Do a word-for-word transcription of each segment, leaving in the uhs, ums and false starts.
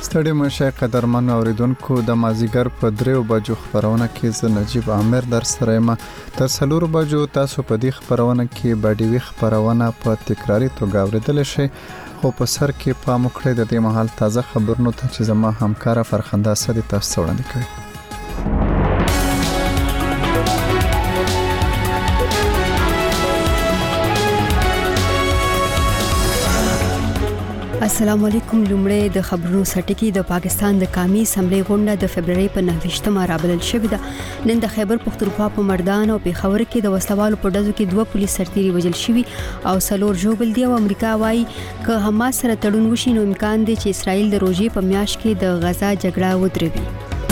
ستړي مشه قدرمن اوریدونکو د مازیګر په دریو بجو خبرونه کې ز نجیب عامر در سره ما تر څلور بجو تاسو په دې خبرونه کې باډي خبرونه په تکراری توګه اوریدل شي خو په سر کې پام وکړئ د دې محل تازه خبرونو ته چې زما همکار فرخنده سدي تاسو وړاندې کړي. السلام علیکم. لومړی د خبرونو سرټکی د پاکستان د قومي اسمبلی غونډه د فبرवरी په نهه رابلل شوې ده. نن د خیبر پختونخوا په مردان او پیښور کې د وسلوالو په ډزو کې دوه پولیس سرتیري وژل شوي او څلور ژوبل دي او امریکا وايي که حماس سره تړون وشي نو امکان دی چې اسرائیل د روزي په میاشت کې د غزا جګړه ودروي.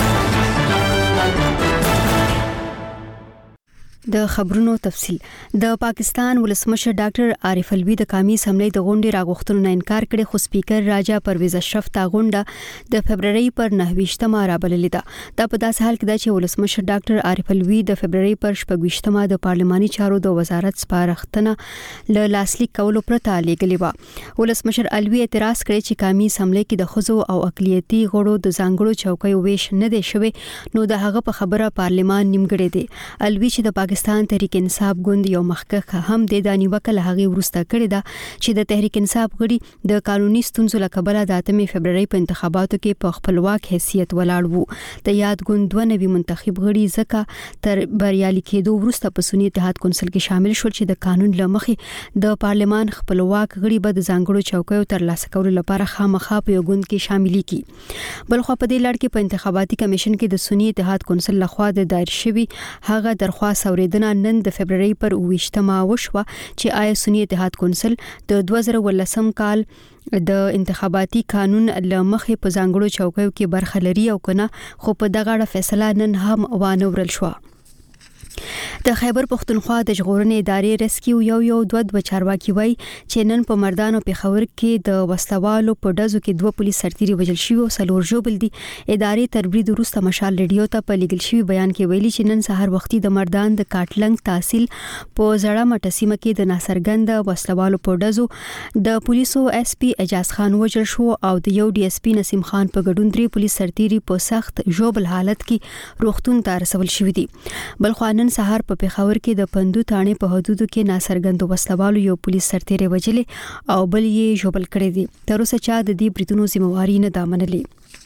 د خبرونو تفصیل. د پاکستان ولسمشر ډاکټر عارف الوی د قومي اسمبلی د غونډې راغښتلو نه انکار کړي خو سپیکر راجا پرویز اشرف تا غونډه د فبرवरी پر نهه رابللې ده. دا په داسې حال کې ده چې ولسمشر ډاکټر عارف الوی د فبرवरी پر شپږ د پارلماني چارو د وزارت سپارښتنه له لاسلیک کولو پرته لېږلې و. ولسمشر الوی اعتراض کړی چې قومي اسمبلی کې د خزو او اقلیتي غړو د ځانګړو چوکیو ویش نه دی شوی نو د هغه په خبره پارلمان نیمګړی دی. الوی چې د پاکستان تحریک انصاف ګوند یو مخکخ هم د دانی وکړه هغه ورسته کړی دا چې د تحریک انصاف غړي د قانوني ستونزو لکبله د اتمې فبرवरी په انتخاباتو کې په خپلواک حیثیت ولاړ وو. د یاد ګوند دوه نوي منتخب غړي ځکه تر بریالي کېدو ورسته په سنی اتحاد کونسل کې شامل شول چې د قانون لمخې د پارلمان خپلواک غړي به د ځانګړو چوکیو تر لاسه کولو لپاره خامخا په یو ګوند کې شامل کی. بل خو په دې لړ کې په انتخاباتي کمیشن کې د سنی اتحاد کونسل لخوا د دایر شوی هغه درخواست اوریدنه نن د فبرवरी پر اوویشتمه وشوه چې آیا سنی اتحاد کونسل د دوه زره ولسم کال د انتخاباتي قانون لمخې په ځانګړو چوکیو کې برخه لري او کنه خو په دغه اړه فیصله نن هم وانه ورل شو. د خیبر پختونخوا د ژغورنې ادارې ریسکیو یو یو دوه دوه چارواکي وای چې نن په مردان او پیښور کې د وسلوالو په ډزو کې دوه پولیس سرتیري وژل شوي او څلور ژوبل دي. ادارې تر برید وروسته مشال ریډیو ته په لیږل شوی بیان کې ویلي چې نن سهار وختي د مردان د کاټلنګ تحصیل په زړه مټه سیمه کې د ناصرګند وسلوالو په ډزو د پولیسو اس پی اجاز خان وژل شو او د یو ډي اس پی نسیم خان په ګډون درې پولیس سرتیري په سخت ژوبل حالت کې روغتون ته رسول شوی دي. بل خو نن سهار په پیښور کې د پندو تانې په حدودو کې ناصرګند وسلوالو یو پولیس سرتیری وژلې او بل یې ژوبل کړی دی. تر اوسه چا د دې بریټونو ذمہواری نه دا منلې.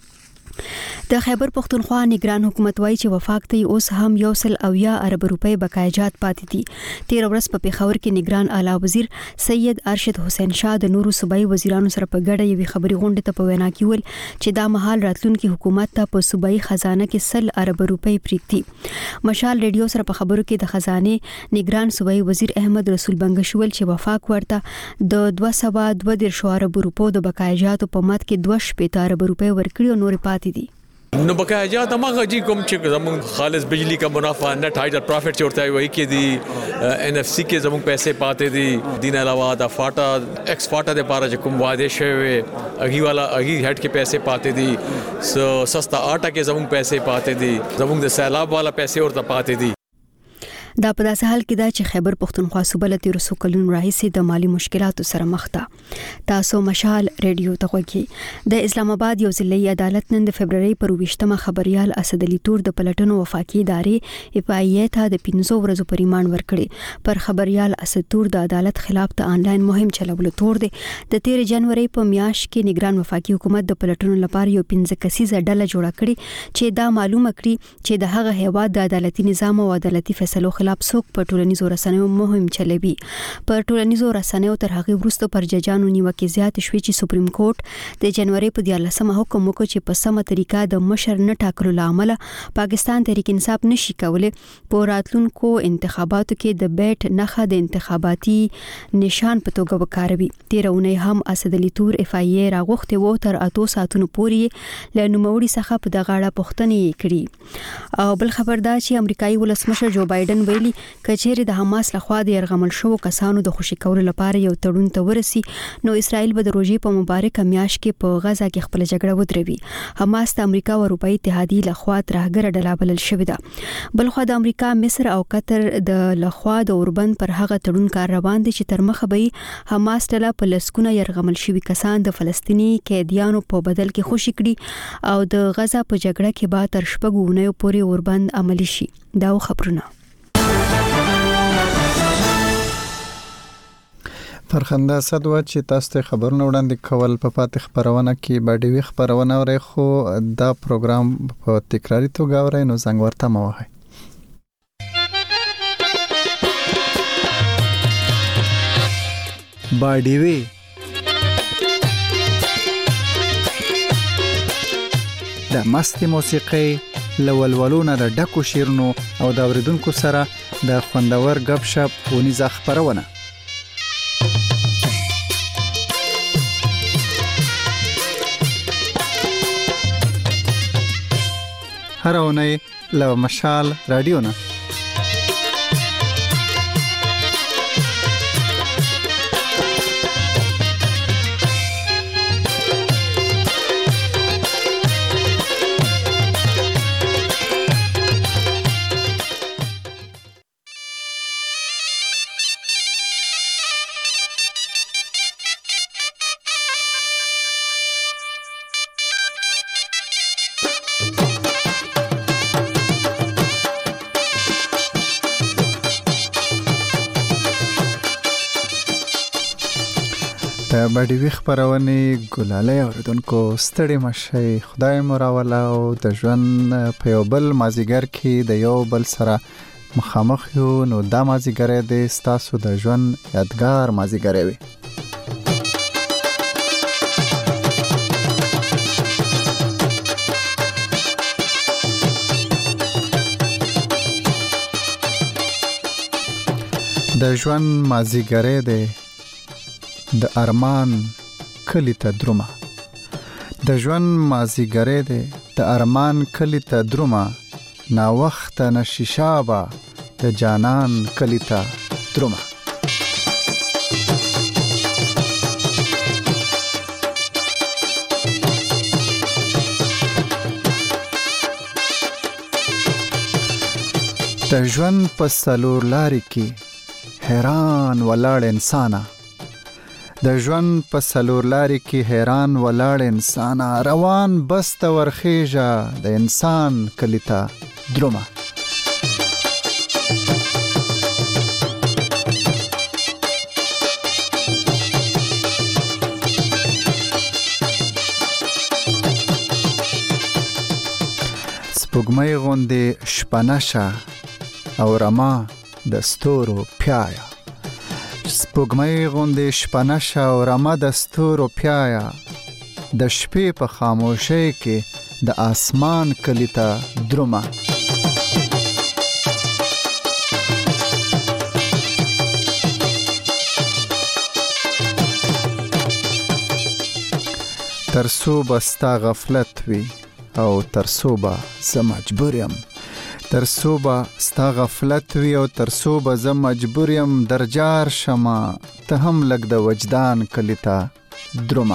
د خیبر پختونخوا نگران حکومت وایي چې وفاق ته اوس هم یو سل او یا ارب روپۍ بقایجات پاتې دي. تیر ورځ په پیښور کې نگران اعلی وزیر سید ارشد حسین شاه د نورو صوبایي وزیرانو سره په ګډه یوې خبري غونډه ته په وینا کې ویل چې دا مهال راتلونکي حکومت ته په صوبایي خزانه کې سل ارب روپۍ پریږدي. مشال ریډیو سره په خبرو کې د خزانه نگران صوبایي وزیر احمد رسول بنګش ویل چې وفاق ورته د دوه سوه دوه دېرش ارب روپو د بقایجاتو په مد کې دوه شپېته ارب روپۍ ورکړي او نور پاتې دي. نو بقایجات هغه جی کوم چې زمون خالص بجلی کا منافع نت هایډر پروفټ چورتا ہے وہی کې دی این ایف سی کې زمون پیسې پاتې دي. دین علاوه د فاټا ایکس فاټا د پاره چې کوم واده شوی اغي والا اغي هټ کې پیسې پاتې دي. سو سستا آټا کې زمون پیسې پاتې دي. زمون د سیلاب والا پیسې ورته پاتې دي. دا په داسې حال کې ده چې خیبر پختونخوا صوبه له تیرو څو کلونو راهیسې د مالی مشکلاتو سره مخ ده. تاسو مشال ریډیو ته غوږی. د اسلام آباد یو ضلعي عدالت نن د فبرवरी پر اوویشتمه خبريال اسد علي تور د پلټنو وفاقي ادارې اف آی ای ته د پنځو ورځو پر ریماند ورکړي. پر خبريال اسد تور د عدالت خلاف ته انلاین مهم چلولو تور دی. د تیر جنوري په میاشت کې نگران وفاقي حکومت د پلټنو لپاره یو پنځه کسیزه ډله جوړه کړي چې دا معلومه کړي چې د هغه هیواد د عدالتي نظام او عدالتي فیصلو خلاف څوک په ټولنیزو رسنیو مهم چلوي. پر ټولنیزو رسنیو تر هغه وروسته پر ججانو نیوکې زیات شوې چې سپریم کورټ د جنوري په دیارلسمه حکم وکړ چې په سمه طریقه د مشر نه ټاکلو لامل پاکستان تحریک انصاف نشي کولای په راتلونکو انتخاباتو کې د بیټ نخښه د انتخاباتي نشان په توګه وکاروي. تیرونه هم اسد علي تور اف آی ای راغوښته وو تر اتو ساعتونو پورې له نوموړي څخه په دغه اړه پوښتنې کړې. او بل خبردار چې امریکایي ولسمشر جو بایدن ویلي کچېرې د حماس لخوا د يرغمل شوو کسانو د خوشي کولو لپاره یو تړون ته ورسي نو اسرائیل به د روژې په مبارکه میاشت کې په غزا کې خپل جګړه ودروي. حماس د امریکا او اروپאי اتحادیې لخوا ترهګره ډله بلل شوې ده. بلخو د امریکا، مصر او قطر د لخوا د اوربند پر هغه تړون کار روان دي چې تر مخه به حماس ډله په لسګونه يرغمل شوي کسان د فلسطیني قیدیانو په بدل کې خوشي کړي او د غزا په جګړه کې به تر شپږو اونیو پورې اوربند عملی شي. دا خبرونه فرخنده صدوه چې تاسو ته خبرونه وړاندې کول په پاتې خبرونه کې باډي خبرونه اوري، خو دا پروګرام په تکراری توګه اوري نو زنګ ورته مو وهي. باډي د مستي موسیقي لولولونه د ډکو شیرونو او د اوریدونکو سره د خوندور غب شپ ونیزه خبرونه. هر اونۍ له مشال رادیو نه د باډي خبرونه ګلاله اوریدونکو ستړي مشي، خدای مو راولا او د ژوند په یو بل مازیګر کې د یو بل سره مخامخ یو نو دا مازیګر د ستاسو د ژوند یادګار مازیګر وي. د ژوند مازیګر دی د ارمان کلی ته درومه، د ژوند مازیګر دی د ارمان کلی ته درومه، نا وخت نشیشابه د جانان کلی ته درومه. د ژوند په څلور لارې کې حیران ولاړ انسانه، د ژوند په څلور لارې کې حیران ولاړ انسان، روان بس ته ورخیژه د انسان کلی ته درومه. سپوږمۍ غوندې شپه نشه او رما د ستورو پیایا، سپوږمۍ غوندې شپه نشه او رمه د ستورو پیایا، د شپې په خاموشۍ کې د آسمان کلی ته درومه. ترسو به ستا غفلت وي او ترسو به زه مجبور یم، ترسو به ستا غفلت وي او ترسو به زه مجبور یم، درجار شمه ته هم لږ د وجدان کلی ته درومه.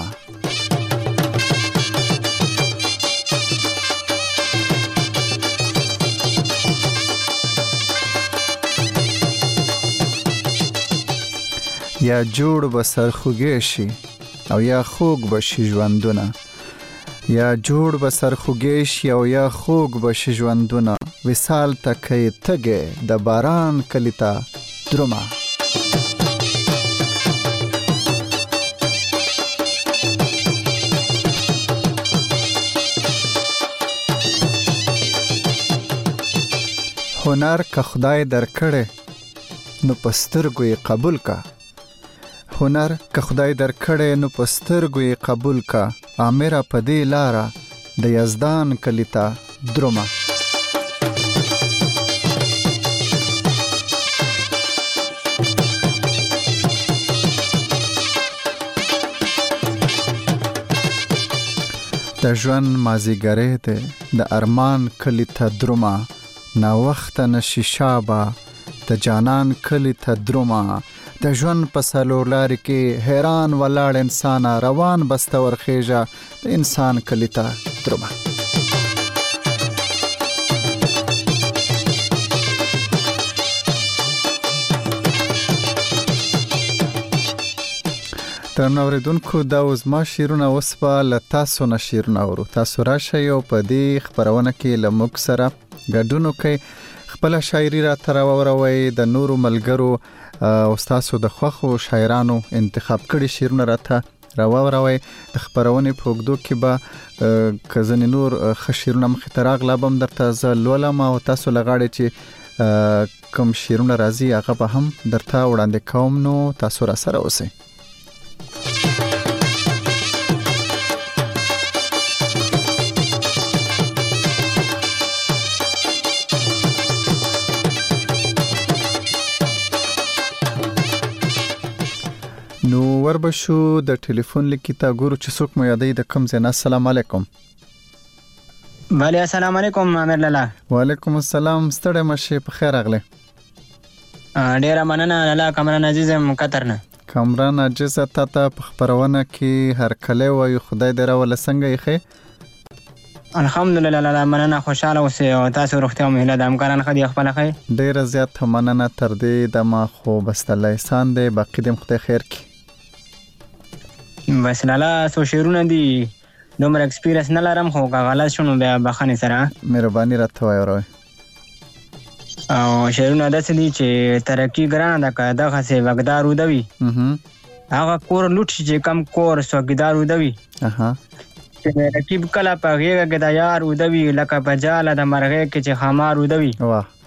یا جوړ به سرخوږی شي او یا خوږ به شي ژوندونه، یا جوړ به سرخوږی شي او یا خوږ به شي ژوندونه، وصال تکي تګي د باران کلی ته درومه. هنر که خدای درکړي نو پسترګو یې قبول کا، هنر که خدای درکړي نو پسترګو یې قبول کا، امره په دې لاره د یزدان کلی ته درومه. د ژوند مازیګر دی د ارمان کلی ته درومه، نا وخت نشیشابه د جانان کلی ته درومه د ژوند په څلور لارې کې حیران ولاړ انسان روان بسته ورخیژه د انسان کلی ته درومه. ترنو اوریدونکو دا اوس ما شیرونه اوس په له تاسو نه شیرونه اورو. تاسو راشئ او په دې خبرونه کې له موږ سره ګډون وکړئ، خپله شاعري راته راوروئ، د نورو ملګرو او تاسو د خوښو شاعرانو انتخاب کړي شیرونه راته راوروئ. د خبرونې په اوږدو کې به که ځینې نور ښه شیرونه مخې ته راغله به هم درته زه لولم او تاسو له غاړې چې کوم شیرونه راځي هغه به هم درته وړاندې کوم، نو تاسو را سره اوسئ. نو وربشو د ټلیفون لیکي تا ګورو چې څوک مو یادې د کم زینا. السلام علیکم. بله السلام علیکم امیر لالا. وعلیکم السلام، ستړی مشه، په خیر راغلی. ډیره مننه لالا. کامران عزیزم قطر نه. کامران عزیز تا ته په خبرونه کې هر کله وایو خدای دې راوله څنګه یې؟ الحمدلله لالا مننه، خوشاله اوسئ او تاسو روغتیا او مهله د همکاران ښه دي خپله ښه؟ ډیره زیاته مننه. تر دې دمه خو بس الله احسان دی، باقي دې خدای خیر کړي. بس لالا څو شعرونه دي، دومره اکسپیرینس نه لرم خو که غلط شو نو بیا بخښنې سره مهرباني راته وایه. او شعرونه داسې دي چې ترقي ګرانه ده که دغسې وږدار وده وي، هغه کور لوټ شي چې کم کور سوګیدار وده وي، چې رقیب کله په غېږه کې د یار وده وي لکه په جاله د مرغۍ کې چې خمار وده وي.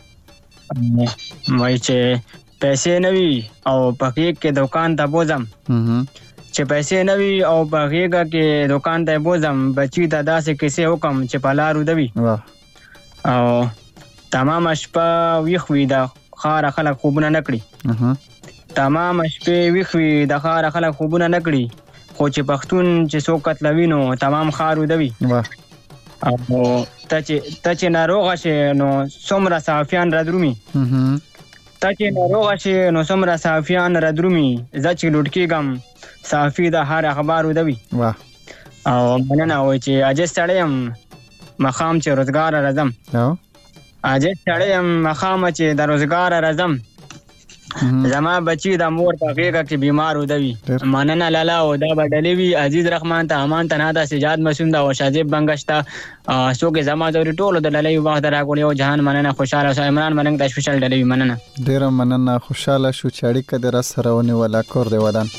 وایي چې پیسې نه وي او په غېږ کې دوکان ته بوځم، چې پیسې نه وي او په غېږه کې دوکان ته بوځم، بچي ته داسې کیسې وکم چې په لار وده وي. او تمامه شپه ویښ وي د ښاره خلک خوبونه نه کړي، تمامه شپې ویښ وي د ښاره خلک خوبونه نه کړي، خو چې پښتون چې څوک قتلوي نو تمام ښار وده وي. او ته چې ناروغه شې نو څومره صحافیان رادرومي، ته چې ناروغه شې نو څومره صحافیان رادرومي، زه چې لوټ کېږم صحافي د هر اخبار وده وي. او مننه وایي چې عاجز سړی یم مخام چې روزګاره راځم، عاجز سړی یم مخامه چې د روزګاره راځم، زما بچی د مور په غېږه کې بیمار وده وي. مننه لالا. او دا به ډلې وي عزیز رحمان ته، امان ته، ناده، سجاد مسعود او شاذب بنګش ته، څوک یې زما ضروري ټولو د ډلې وخت راکړي او جهان مننه. خوشحاله اوسه. عمران ملنګ ته سپیشل ډلې وي. مننه، ډیره مننه. خوشحاله شو چې اړیکه دې را سره ونیوله. کور دې ودان.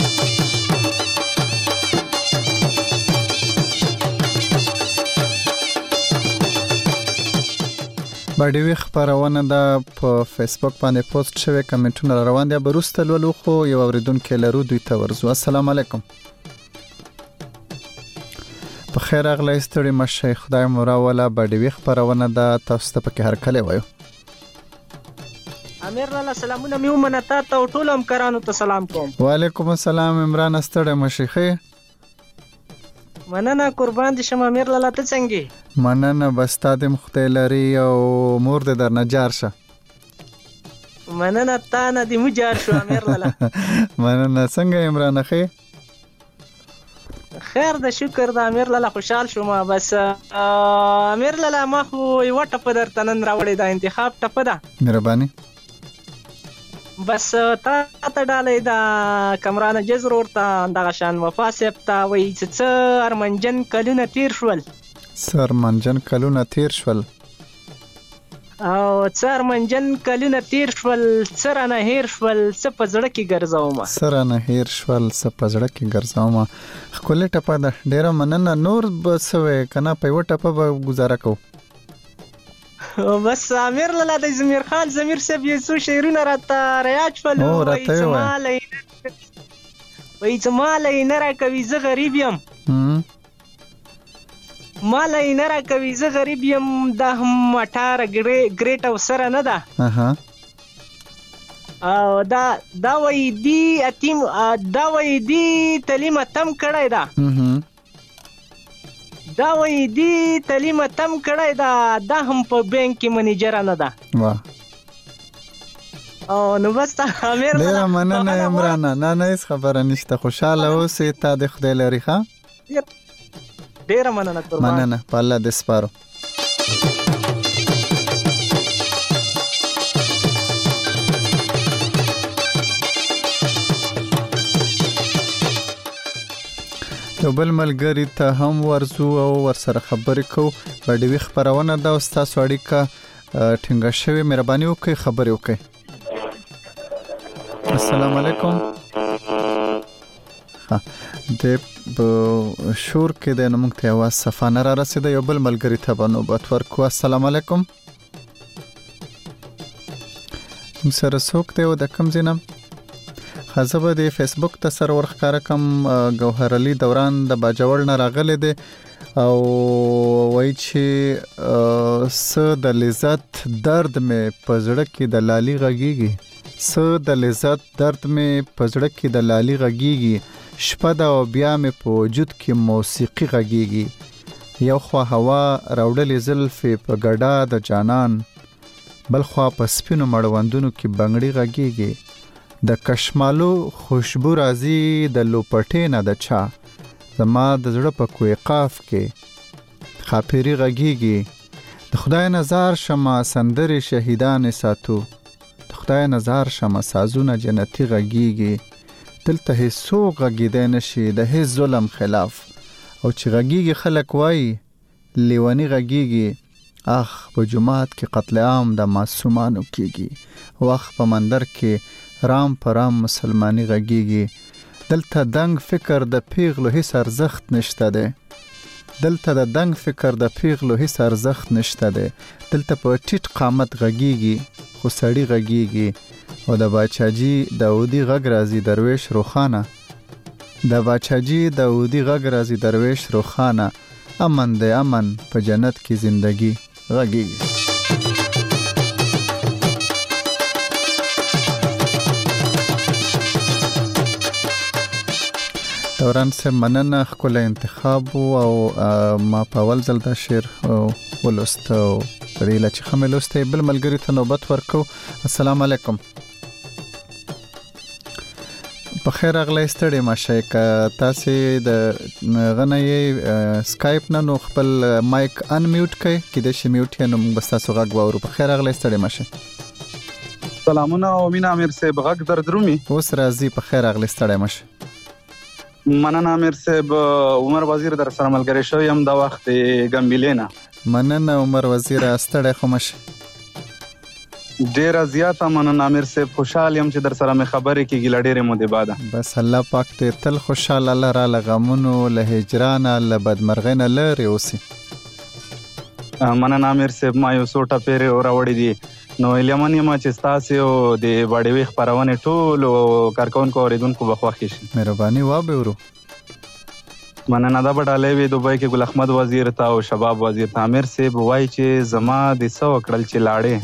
باډیوي خبرونه ده په فیسبوک باندې پوسټ شوی، کمنټونه روان دي، به وروسته لولو خو یو اوریدونکو لرو دوی ته ورزو. السلام علیکم. په خیر راغلی، ستړي مشه، خدای مو راوله. باډیوي خبرونه ده، تاسو ته پکې هر کله وایو. امیر لالا سلامونه مې ومنه، تا ته او ټولو همکارانو ته سلام کوم. وعلیکم السلام. عمران ستړی مشه؟ ښه مننه، قربان دي شم. امیر لالا ته څنګه؟ مننه، بس تا دې خدای لري او مور دې درنه جار شه. مننه، تا نه دې مو جار شو امیر لالا. مننه. څنګه عمران؟ ښه خیر ده، شکر ده امیر لالا، خوشحال شوم. بس امیر لالا ما خو یوه ټپه درته نن راوړې ده، انتخاب ټپه ده. مهرباني. بس تا ته ډالۍ ده کمران عزیز ورور ته، دغه شان وفا صاحب ته، وایي چې څه ارمنجن کلونه تیر شول، څه ارمنجن کلونه تیر شول، او څه ارمنجن کلونه تیر شول، څه رانه هیر شول، څه په زړه کې ګرځومه، څه رانه هیر شول، څه په زړه کې ګرځومه. ښکلې ټپه ده، ډیره مننه. نور به څه وایې که نه، په یوه ټپه به ګزاره کوو. بس امیر لالا د زمیر خان زمیر صاحب یې څو شعرونه راته ریاض شول. وایي چې ماله یې نه راکوي زه غریب یم، ماله یې نه راکوي زه غریب یم، دا هم اټاره ګریټ او سره نه ده. او دا دا وایي دی اتیم، دا وایي دی تعلیم اتم کړی ده، دا وایي دی تعلیم اتم کړی ده، دا هم په بینک کې منیجره نه ده. او نو بس امیر ډیر مننه عمران. نه نه هیڅ خبره نشته، خوشاله اوسې. تا د خدای لري ښه. ډیر مننه قربان. مننه، په الله دې سپارو. یو بل ملګری ته هم ورزو او ورسره خبرې کوو. باډوي خبرونه دا ستاسو اړیکه ټینګه شوې، مهرباني وکړئ خبرې وکړئ. السلام علیکم. ها د شور کې د نومک ته आवाज صفانه را رسیده. یو بل ملګری ته به نوبت ورکو. السلام علیکم. سره څوک دی او د کوم ځای نه؟ خزبه د فیسبوک ته سر ورخکاره کم گوهر علي دوران د باجوړ نه راغلی دی او وایي چې س د لذت درد مې پزړه کې د لالي غږیږي، س د لذت درد مې پزړه کې د لالي غږیږي، شپه د او بیا مې په وجود کې موسیقي غږیږي، یو خوا هوا راوړلې زلفې په ګډا د جانان، بل خوا په سپینو مړوندونو کې بنګړي غږیږي، د کشمالو خوشبو راځي د لوپټې نه د چا، زما د زړه په کوی قاف کې خاپيري غږیږي، د خدای نظر شمه سندري شهیدان ساتو، د خدای نظر شمه سازونه جنتی غږیږي، دلته هیڅوک غږیدای نشي د هیڅ ظلم خلاف، او چې غږیږي خلک وایي لیونی غږیږي، اخ په جماعت کې قتل عام د معصومانو کېږي، وخت په مندر کې رام پرام مسلمانی غږیږي، دلته دنګ فکر د پیغلو هیڅ ارزښت نشته دی، دلته د دنګ فکر د پیغلو هیڅ ارزښت نشته دی، دلته په ټیټ قامت غږیږي خو سړی غږیږي، او د باچاجي داودي غږ راځي درویش روخانه، د باچاجي داودي غږ راځي درویش روخانه، امن دی امن په جنت کې زندگی غږیږي. دوران سے مننه خپل انتخاب او ما په اول ځل دا شعر ولوست او پرېله چې خملوسته بل ملګری ته نوبت ورکو. السلام علیکم. په خیر اغلی ستړي ماشه ک تاسو د غنې سکایپ نه نو خپل مایک ان میوټ کړئ کله چې میوټ یې نو بس تاسو غږ وورو. په خیر اغلی ستړي ماشه. سلامونه او مینا امیر صاحب غږ دردرومي. اوس راځي. په خیر اغلی ستړي ماشه. مننه امیر صاحب. عمر وزیر در سره ملګری شوی هم دا وخت ګمبلینا. مننه عمر وزیر ستړي خو مشه. ډیر زیاته مننه امیر صاحب. خوشحال یم چې در سره مې خبرې کېږي له ډېرې مودې بعده. بس الله پاک ته تل خوشحاله لره له غمونو له هجرانه له بدمرغۍ نه لرې اوسي. مننه امیر صاحب. ما یو څو ټپېرې راوړې دي نو هیلهمن یم چې ستاسې او د باډوي خپرونې ټولو کارکوونکو اورېدونکو به خوښې شي. مهرباني واورو. مننه. دا به ډالۍ وي دوبۍ کې ګل احمد وزیر ته او شباب وزیر ته. امیر صاحب وایي چې زما د څه وکړل چې لاړې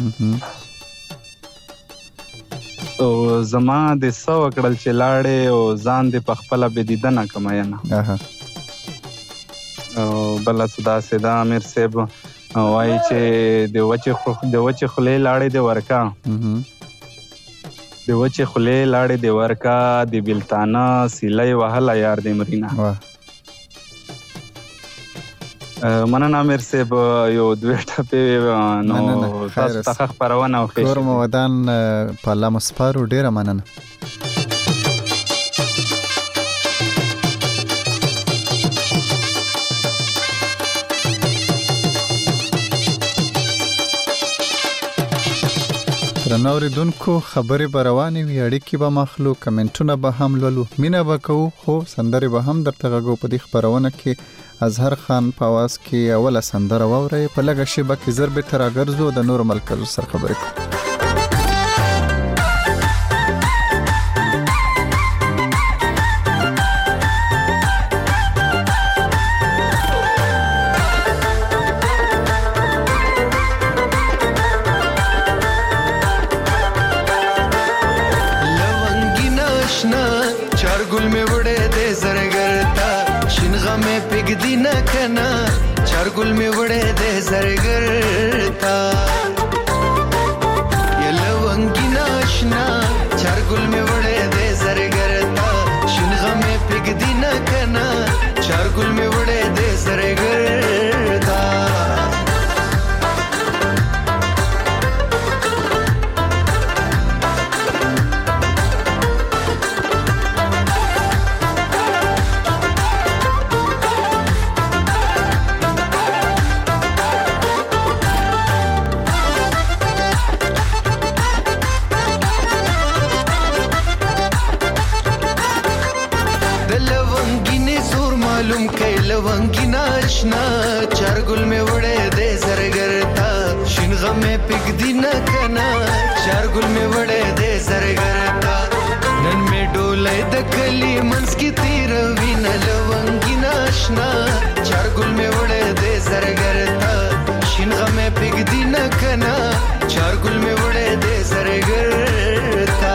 او زما د څه وکړل چې لاړې او ځان دې په خپله بېدیدنه کمه ینه. او بله څه داسې ده امیر صاحب وایي چې د وچې خولې لاړې دې ورکا، د وچې خولې لاړې دې ورکا، د بېلتانه سیلی وهله یار دې مرینا. مننه امیر صاحب. یو دوی ټپې نو تاسو ته خپرونه وکړئ. کور مو ودان په الله مو سپارو. ډېره مننه. درنو اوریدونکو خبرې به روانې وي، اړیکې به مخلو، کمنټونه به هم لولو، مینه به کوو، خو سندرې به هم درته غږو. په دې خپرونه کې اظهر خان په आवाज کې اوله سندره واورئ. په لږه شیبه کې زر بیرته راګرځو د نورو ملګرو سره خبرې کوو. گل میں وڑے دے زرگر تھا یہ لونگی ناشنا لونګي ناشنا چارګل مې وړې دې زرګرتا شین غم مې پګ دینه کنا چارګل مې وړې دې زرګرتا نن مې ډولې د کلی منس کی تیر وینا لونګي ناشنا چارګل مې وړې دې زرګرتا شین غم مې پګ دینه کنا چارګل مې وړې دې زرګرتا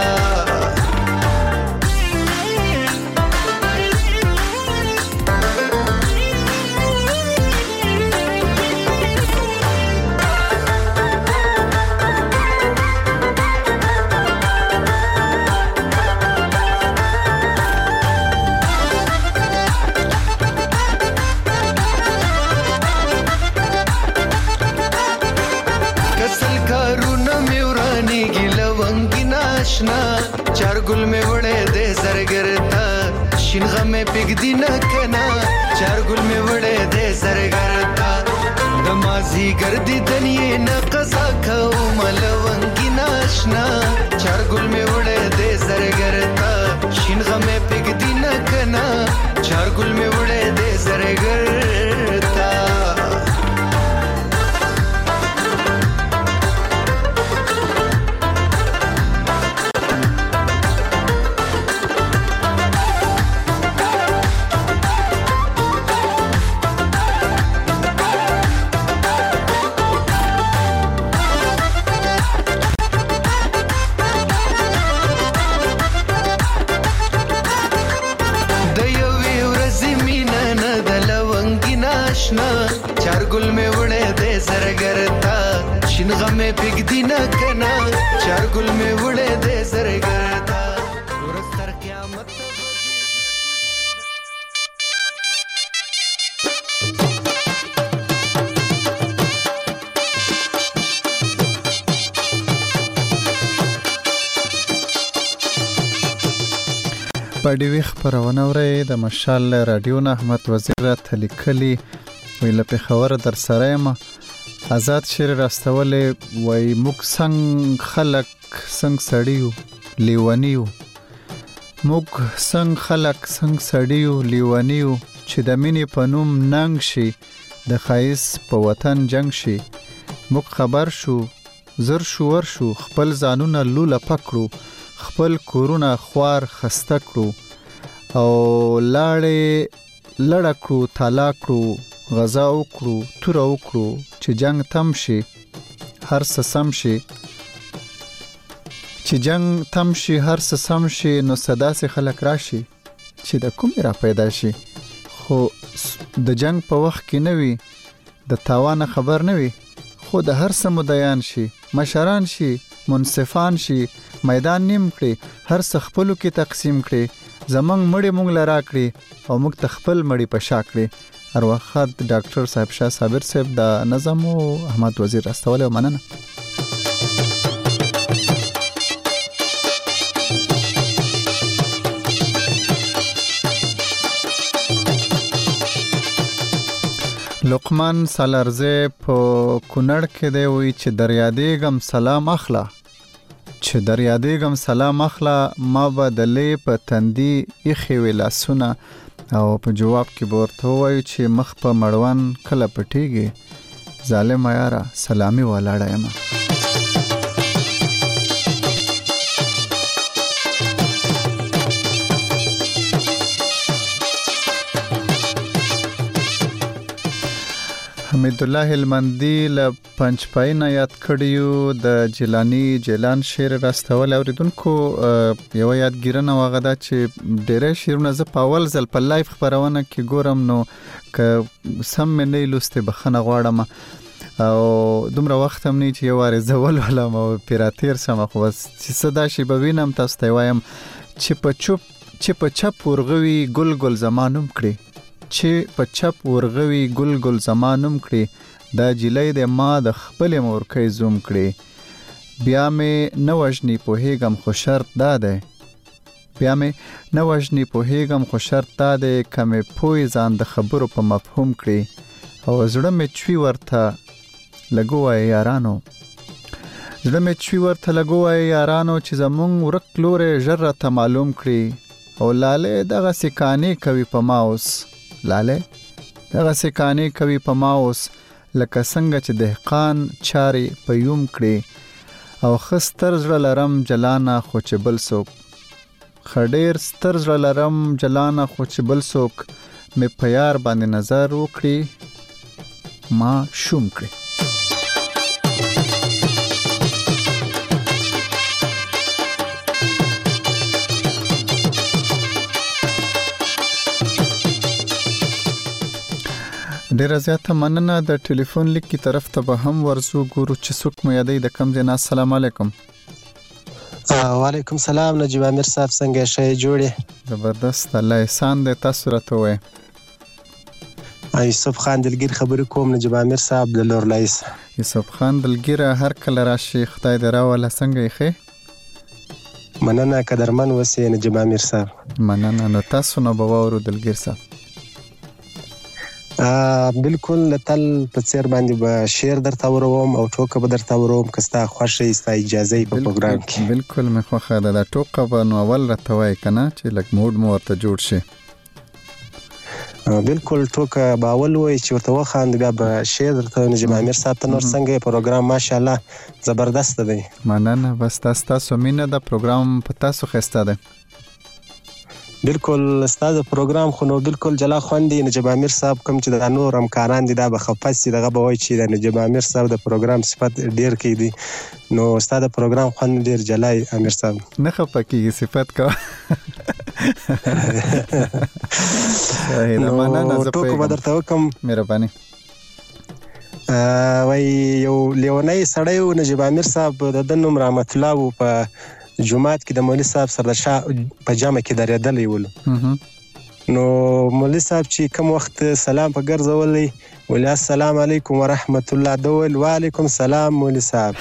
چارګل مې وړې دې زرګرتا شین غم مې پګ دینه کنا چارګل مې وړې دې زرګرتا د مازی ګردی دنیې نه قزا کو ملونګی ناشنا چارګل مې وړې دې زرګرتا شین غم مې پګ دینه کنا چارګل مې وړې دې زرګرتا چارګل مې وړې دې زرګرتا شین غم مې پګ دینه کنا چارګل مې وړې دې زرګرتا ورستر قیامت پډی وی خبرونه ورې د مشال رادیو نه احمد وزیر تلیکلی ویل په خبر در سره ما آزاد شیر راستولې وای موږ څنګه خلک څنګه سړیو لیوانیو موږ څنګه خلک څنګه سړیو لیوانیو چې د مینې په نوم ننګ شي د خایس په وطن جنگ شي موږ خبر شو زر شو ور شو خپل ځانونه لوله پکړو خپل کورونه خوار خسته کړو او لاړې لړکړو تالا کړو غزا وکړو تور وکړو چې جنگ تم شي هر څه سم شي چې جنگ تم شي هر څه سم شي نو صدا سي خلک راشي چې د کوم را پیدا شي خو د جنگ په وخت کې نوي د تاوان خبر نوي خو د هر څه مدیان شي مشران شي منصفان شي میدان نیم کړي هر څه خپلو کې تقسیم کړي زمنګ مړی مونږ لرا کړي او موږ تخپل مړی پشا کړي هر وخت ډاکټر صاحب شاه صابر صاحب د نظم او احمد وزیر راستوله مننه لقمان سالارزه په کونړ کې دی وی چې دریادېګم سلام اخلا چې دریادېګم سلام اخلا ما بدلې په تندي اخی ویلا سونه او په جواب کې ورته وایي چې مخ په مړوان کله پټيږي ظالم یاره سلامي ولاړه یم حمید الله هلمندی ل پنځپاینه یاد کړیو د جیلانی جیلان شعر راستول اوریدونکو یو یادګیرنه وغدا چې ډېر شعرونه ز پاول زل په لایف خبرونه کې ګورم نو ک سم نه لسته بخنه غواړم او دومره وخت هم نه چې یو واره زول ولا مو پیراتیر سم خو بس چې صدا شي بوینم تاسو ته وایم چې په چوپ چې په چپ ورغوي ګل ګل زمانوم کړي چې په چپ ورغوي ګل ګل زمانوم کړي دا جلې د ما د خپل مورکې زوم کړي بیا مې نوښنی په هیګم خو شرط داده بیا مې نوښنی په هیګم خو شرط داده کمه پوي ځان د خبرو په مفهوم کړي او زړه مې چوي ورته لګوای یارانو زړه مې چوي ورته لګوای یارانو چې زمون ورک لورې جره ته معلوم کړي او لاله دغه سکانې کوي په ماوس لاله هغه سکانې کوي په ما اوس لکه څنګه چې دهقان چاري پيوم کړي او خستر زړه لرم جلانا خو چې بل څوک خډیر ستر زړه لرم جلانا خو چې بل څوک مې په یار باندې نظر وکړي ما شوم کړي. ډیر زیاته مننه. د ټلیفون لیک کی طرف ته به هم ورزو ګورو چې څوک مې یادې د کم ځای. السلام علیکم. وعلیکم سلام. نجیب امیر صاحب څنګه شې جوړې؟ زبردست الله احسان دې. تاسو راته وایي. یوسف خان دلګیر خبرې کوم. نجیب امیر صاحب د لور لایس. یوسف خان دلګیر هر کله راشي خدای دې راوله. څنګه یې ښه؟ مننه قدرمن وسې نجیب امیر صاحب. مننه. نو تاسو نو به واورو دلګیر صاحب. بالکل تل په څیر باندې به شعر درته وروم او ټوکه به درته وروم که ستا خوښه ستا اجازه په پروګرام کې. بالکل مې خوښه ده. د ټوکه به نو اول راته وایي که نه چې لږ موډ مو ورته جوړ شي. بالکل ټوکه به اول وایي چې ورته وخاندو بیا به شعر درته نجیب امیر صاحب ته. نور څنګه پروګرام ماشاءالله زبردست دی. مننه. بس تاسو تاسو مینه د پروګرام په تاسو ښایسته دی. بالکل ستاسو پروګرام خو نو بالکل جلا خوندي. نجیب امیر صاحب کوم چې د نور همکاران دي دا به خفاسي دغه به وایي چې د نجیب امیر صاحب د پروګرام صفت ډیر کې دي. نو ستاسو پروګرام خوند ډیر جلای امیر صاحب. نه خپکیږي صفت کا. نو ټوکو به درته وکم. مهرباني. وای یو لیونی سړی و نجیب امیر صاحب د ده نوم رحمت الله و. په جمعات کې د مولوي صاحب سره د شاه په جامه کې درېدلی ولو. نو مولوي صاحب چې کوم وخت سلام په ګرځولی ویل السلام علیکم ورحمت الله. ده ویل وعلیکم سلام مولوي صاحب.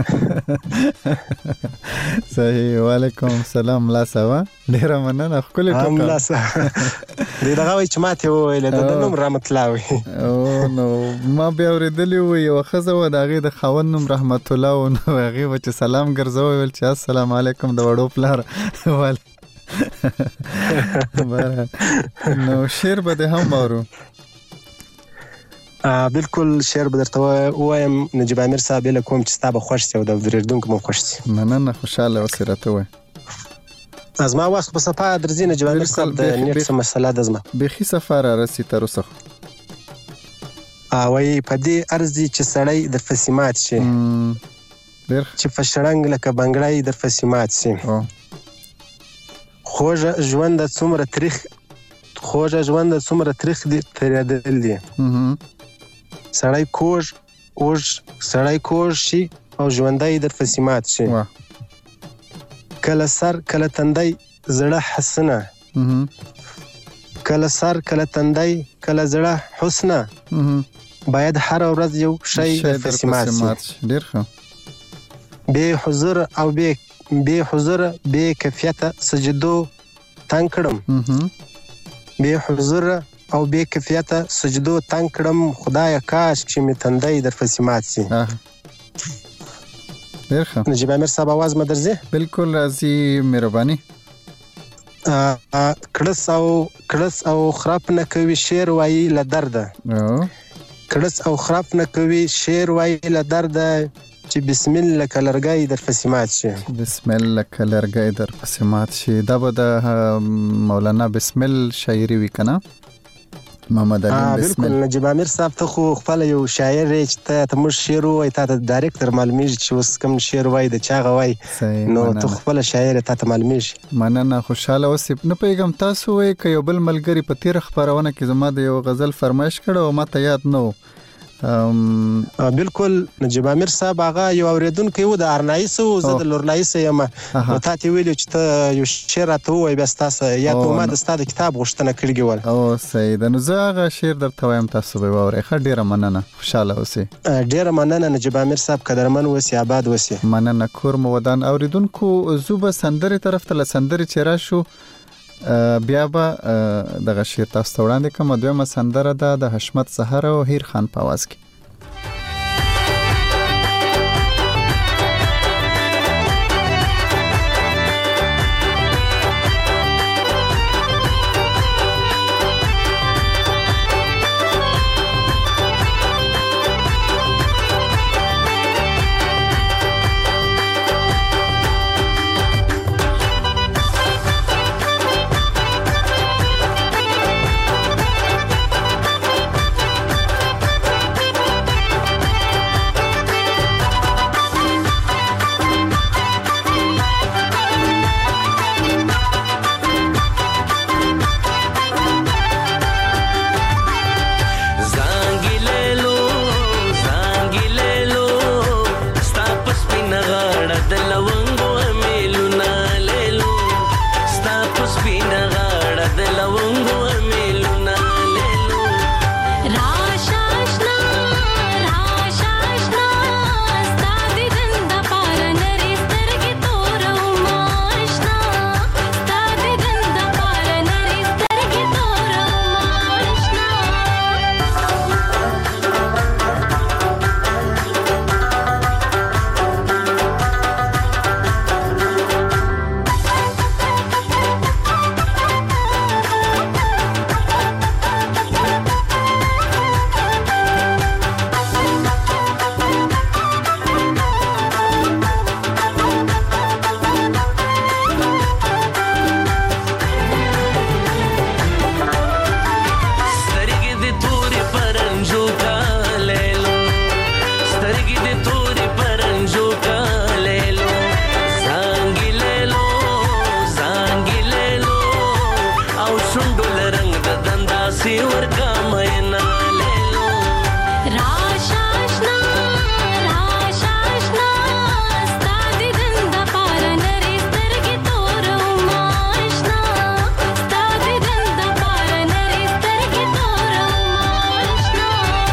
صحیح. وعلیکم سلام ملا صاحب. ډېره مننه. ښکلې ټوکه. ملا صاحب دی دغه وایي چې ماته وویل د ده نوم رحمت الله وي. او نو ما بیا اورېدلي وو یوه ښځه وه د هغې د خاوند نوم رحمت الله و. نو هغې به چې سلام ګرځوی ویل چې السلام علیکم د وړو پلار. نو شعر به دې هم واورو. بالکل شعر به درته ووایم نجیب امیر صاحب له کوم چې ستا به خوښ شي او د اورېدونکو مو خوښ شي. مننه. خوشحاله اوسې راته ووایه. زما وخت په صفا درځي نجیب امیر صاحب. د نیټ څه مسله ده زما بیخي صفا را رسي تر اوسه. وایي په دې ارزي چې سړی درپسې مات شي چې په شړنګ لکه بنګړی درپسې مات شي. خوږه ژوند څومره تریخ خوږه ژوند څومره تریخ دي تېرېدل دي. سړی کوږ اوږ سړی کوږ شي او ژوندی درپسې مات شي. کله سر کله تندی زړه حسنه کله سر کله تندی کله زړه حسنه باید هر ورځ یو شی درپسې مات شي. ډېر ښه. بې حضور او بې بې حضور بې کیفیته سجدو تنګ کړم. بې حضور او بې کیفیته سجدو تنګ کړم. خدایه کاش چې مې تندی درپسې مات شي. ډېر ښه. نجیب امیر صاحب اواز مې درځي؟ بالکل راځي. مهرباني. کړس او کړس او خراب نه کوي شعر وایي له درده. کړس او خراب نه کوي شعر وایي له درده چې بسم الله کلرګي درپسې مات شي. بسم الله کلرګي درپسې مات شي. دا به د مولانا بسم الله شاعري وي کنه. محمد علي بسم الله. بالکل نجیب امیر صاحب ته خو خپل یو شاعر چې ته موږ شعر وایي تا ته ډایرکټر معلومیږي چې اوس کوم شعر وایي د چا غوي. نو ته خپل شاعر ته ته معلومیږي. مننه. خوشاله اوسې. نه پیغام تاسو وایي که یو بل ملګری په تیر خبرونه کې زما د یو غزل فرمایش کړو او ما ته یاد نه و. بالکل نجیب امیر صاحب هغه یو اوریدونکی و د ارنایي سو. زه د لورنایي یم. نو تا ته ویلو چې ته یو شعر راته ووایې بیا ستاسو یا ته ما د ستا د کتاب غوښتنه کړې وه. او صحیح ده. نو زه هغه شعر درته وایم تاسو به یې واورئ. ښه ډېره مننه. خوشحاله اوسئ. ډېره مننه نجیب امیر صاحب. قدرمن اوسئ. آباد اوسئ. مننه. کور مو ودان. اوریدونکو زه به سندرې طرف ته له سندرې چې راشو بیا به دغه شعر تاسو ته وړاندې کوم. دویمه سندره ده د حشمت سحر او هیر خان په اواز کې. پیسې ورکا مینا لیلو راشه آشنا راشه آشنا ستا دیدن دپاره نرۍ سترګې تورم آشنا ستا دیدن دپاره نرۍ سترګې تورم آشنا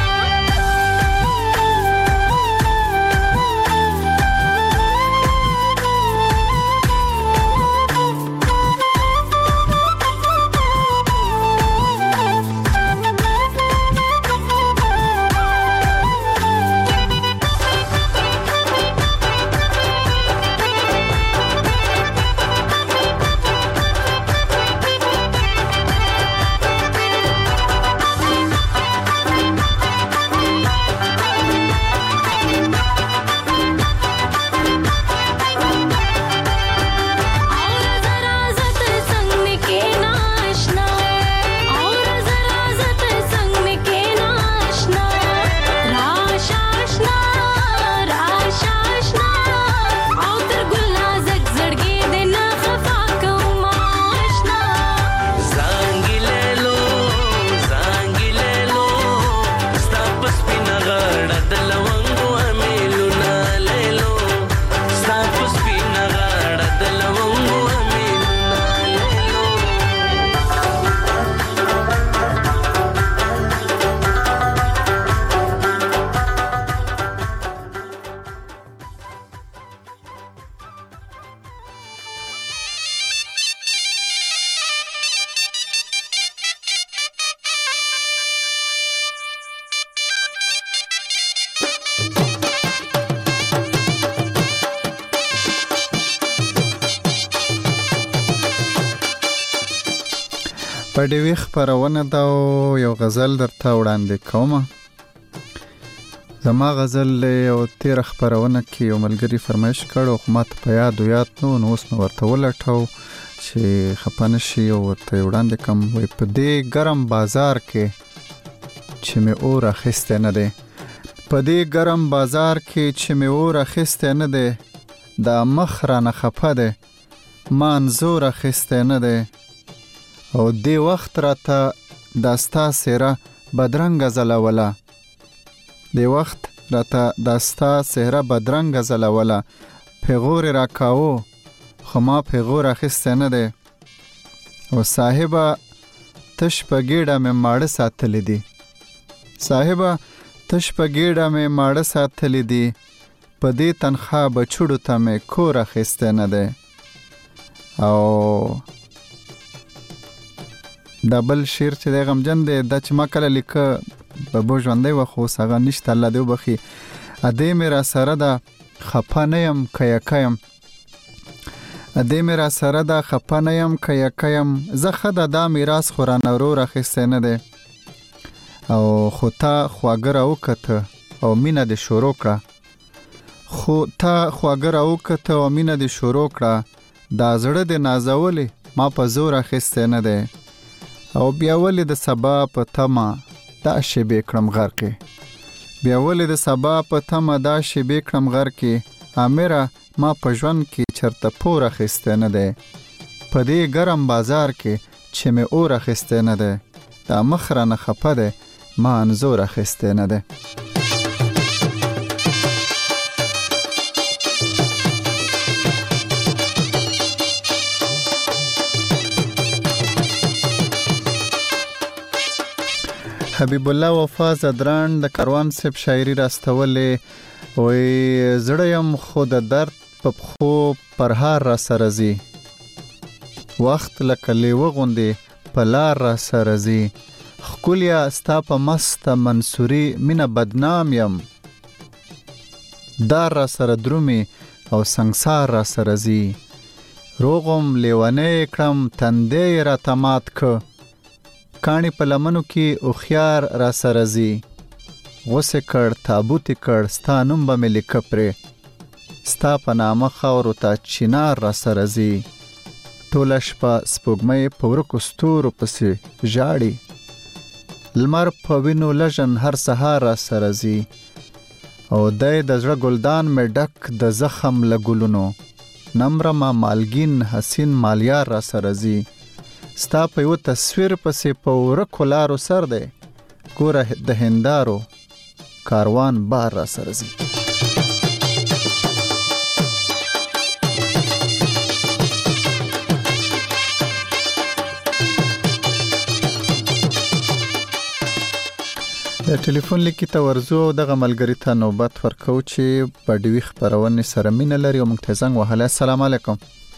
په دې وی خبرونه دا یو غزل درته وړاندې کوم. زما غزل یو تیر خبرونه کې یو ملګری فرمایش کړ او ما ته په یاد و یاد نو نو اوس مې ورته ولټو چې خپانه شي او ورته وړاندې کوم. وای په دې ګرم بازار کې چې مې اور اخیسته نه ده په دې ګرم بازار کې چې مې اور اخیسته نه ده دا مخ را نه خفه ده ما انزور اخیسته نه ده او دی وخت راته داستا سیره بدرنګ زلوله دی وخت راته داستا سیره بدرنګ زلوله پیغور را کاو خو ما پیغور اخیسته نه ده او صاحبه تش په ګیډه مې ماړه ساتلی دي صاحبه تش په ګیډه مې ماړه ساتلی دي په دې تنخوا بچوړو ته مې کور اخیسته نه ده او دبل شیر چې د غمجن دی د چې ما کله لیکه به بو ژوندی و خو هغه نشته الله دې وبخي ادې مې را سره ده خفه نه یم که یکه یم ادې مې را سره ده خفه نه یم که یکه یم زه ښه ده دا میراث خو رانه ورور اخیستی نه دی او خو تا خواږه راوکته او مینه دې شروع کړه خو تا خواږه راوکته او مینه دې شروع کړه دا زړه دې نازولې ما په زور اخیستی نه دی او بیا ولې د سبا په تمه دا شیبې کړم غرقې بیا ولې د سبا په تمه دا شیبې کړم غرقې امره ما په ژوند کې چرته پور اخیستی نه دی په دې ګرم بازار کې چې مې اور اخیستی نه دی دا مخ رانه خفه دی ما انزور اخیستی نه دی حبیب الله وفا زدران د کاروان صاحب شاعری راستولې وای زړه يم خو د درد په خو پرهار را سره زی وخت لکه لیوه غوندې په لار را سره زی خکولیا ستا په مست منصوري مینه بدنام یم دار را سره درومي او سنگسار را سره زی روغم لیوانه کړم تندې را تمات که کانی په لمنو کې او خيار را سره زی غوسه کړ تابوت کړ ستا نوم به مې لیکه پرې ستا په نامه خاورو ته چینار را سره زی ټوله شپه سپوږمۍ په ورکو ستورو پسې ژاړي لمر په وینو لژن هر سهار را سره زی او دی د زړه ګلدان مې ډک د زخم له ګلونو نمره ما مالګین حسین مالیار را سره زی ستا په یو تصویر پسې په ورکو لارو سر دی ګوره د هندارو کاروان بار را سره ځي. د ټلیفون لیکي ته ورزو او دغه ملګری ته نوبت ورکو چې په ډیوي خبرونې سره مینه لري او موږ ته زنګ وهلی. السلام علیکم.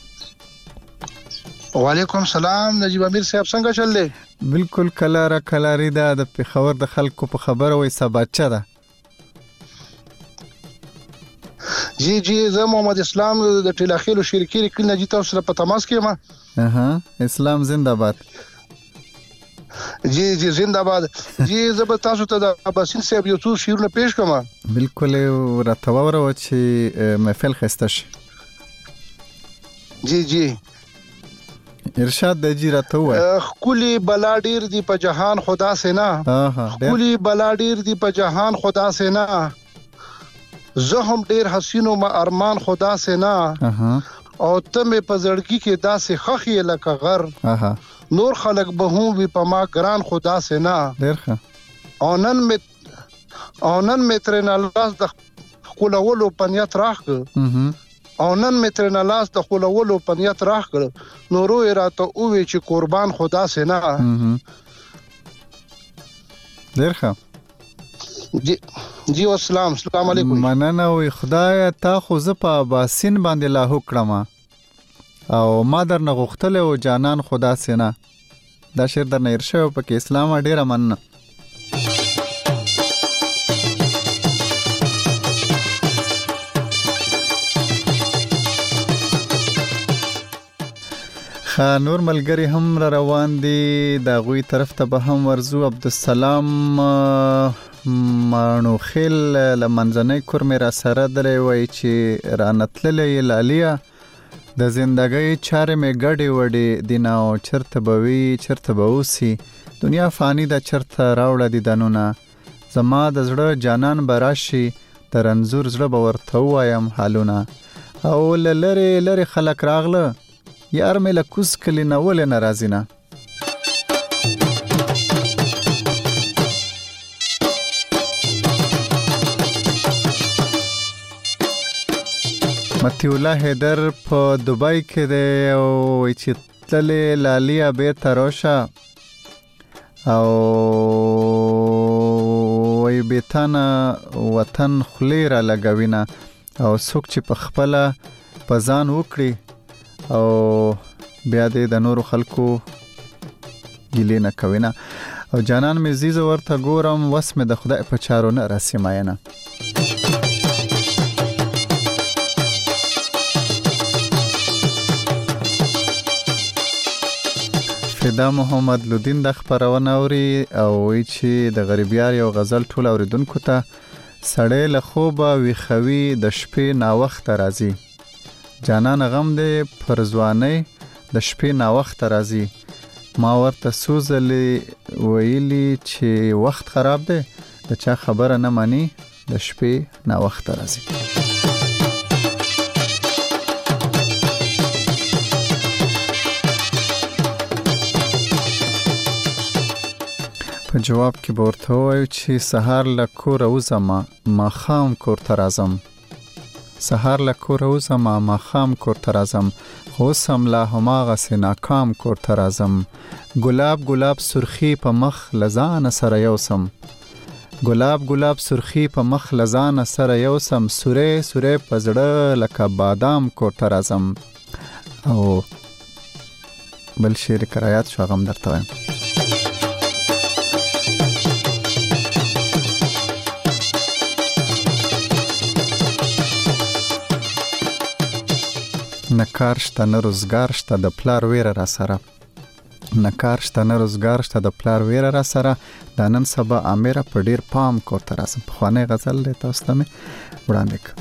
وعلیکم سلام. نجیب امیر صاحب څنګه چل دی؟ بالکل کلاره کلاری ده. د پېښور د خلکو په خبره وایي سباچه ده. جی جی زه محمد اسلام د ټیلاخیلو شرکیری کلی نجی تاسو سره په تماس کې یم. اها اسلام زنده باد. جی جی زنده باد. جی زه به تاسو ته د اباسین صاحب یو څو شعرونه پیش کوم. بالکل راته ووایه چې محفل ښایسته شي. جی جی ارشاد د جی راته ووایه. ښکلي بلا ډېر دي په جهان خدا سے نه. ښکلي بلا ډېر دي په جهان خدا سے نه. زه هم ډېر حسینو ما ارمان خدا سے نه. او ته مې په زړګي کې داسې ښخ یې لکه غر. نور خلق به هم وي په ما ګران خدا سے نه. ډېر ښه. او نن مې او نن مې ترېنه لاس د ښکلولو په نیت راښ کړ. او نن مې ترېنه لاس د ښکلولو په نیت راښ کړ. نو روی راته ووایي چې قربان خدا سے نه. ډېر ښه. جی جی اسلام السلام علیکم. مننه وي خدای تا خو زه په اباسین باندې لاهو کړم او ما درنه غوښتلی و جانان خدا سے نه. دا شعر درنه هېر شوی پکې اسلام ډېره مننه. ښه نور ملګري هم را روان دي د هغوی طرف ته به هم ورځو. عبدالسلام مانوخیل له منځنۍ کورمې را سره دلی وایي چې رانه تللی یې لاليه د زندګۍ چارې مې ګډې وډې دینه او چرته به وي چرته به اوسي دنیا فانی ده چرته راوړه دیدنونه زما د زړه جانان به راشي د رنځور زړه به ورته ووایم حالونه او له لرې لرې خلک راغله یار مې له کوز کلي نه ولې نه راځي نه. متی الله حیدر په دوبای کې دی او وایي چې تللې لاليه بیرته راشه او وایي بېتانه وطن خولې را لګوینه او څوک چې په خپله په ځان وکړي او بیا دې د نورو خلکو ګیلې نه کوینه او جانان مې زیزه ورته ګورم وس مې د خدای په چارو نه راسیماینه. فدا محمد لودین د خبرونه اوري او وی چې د غریبیار یو غزل ټول اوریدونکو ته سړی له خوبه ویښوي د شپې ناوخته راځي جانان غم دی پر ځوانۍ د شپې ناوخته راځي ما ورته څو ځلې ویلي چې وخت خراب دی د چا خبره نه مني د شپې ناوخته راځي. په جواب کې به ورته ووایو چې سهار له کوره وځم ماښام کور ته راځم سهار له کوره وځم ماښام کور ته راځم خو اوس هم لا هماغسې ناکام کور ته راځم ګلاب ګلاب سرخي په مخ له ځانه سره یوسم ګلاب ګلاب سرخي په مخ له ځانه سره یوسم سوری سوری په زړه لکه بادام کور ته راځم او بل شعر کرایات شو هغه هم درته وایم. نه کار شته نه روزګار شته د پلار ویره را سره نه کار شته نه روزګار شته د پلار ویره را سره دا نن سبا امیره په ډیر پام کور ته راځم. پخوانی غزل دی تاسو ته مې وړاندې کړ.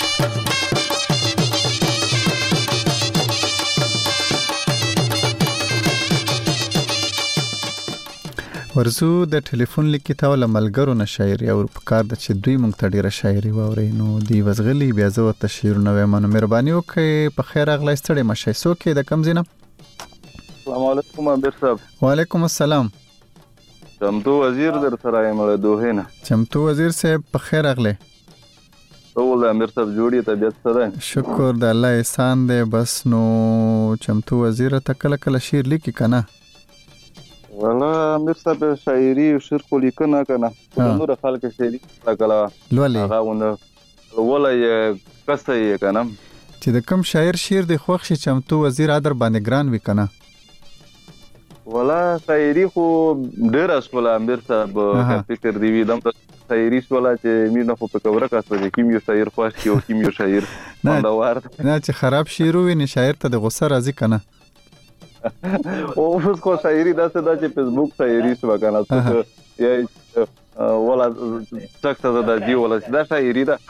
ورزو د ټلیفون لیکي ته له ملګرو نه شاعري او په کار د چې دوی مونږ ته ډیره شاعري واوري نو دی وزغلی بیا زه ورته شعرونه وایم. نو مهرباني وکړئ په خیر اغلی ستړی مشئ څوک د کم ځای نه؟ السلام علیکم امیر صاحب. وعلیکم السلام. چمتو وزیر در سره یم له دوحې نه. چمتو وزیر صاحب په خیر راغلی. ټول امیر صاحب جوړی طبیعت سره. شکر د الله احسان دی. بس نو چمتو وزیر ته کله کله شعر لیکي کنه؟ ولا امیر صاحب شاعري او شعر خو لیکنه کنه. نور خلک شعري کله لولي هغه ونه ولای کسه یې کنه چې د کم شاعر شعر دی خوښ شي چمتو وزیر ادر باندې ګران وی کنه. ولا شاعري خو ډیر اسول امیر صاحب فکر دی وی دم شاعري ولا چې مینه خو په کوره کاسه دی کیم یو شاعر خوښ کی او کیم یو شاعر مندوار نه چې خراب شعر وي نه شاعر ته د غصه راځي کنه. او اوس کو شاعري داسه د چې فیسبوک شاعري سو کنه څه یا ولا څخه د دی ولا دا شاعري ده.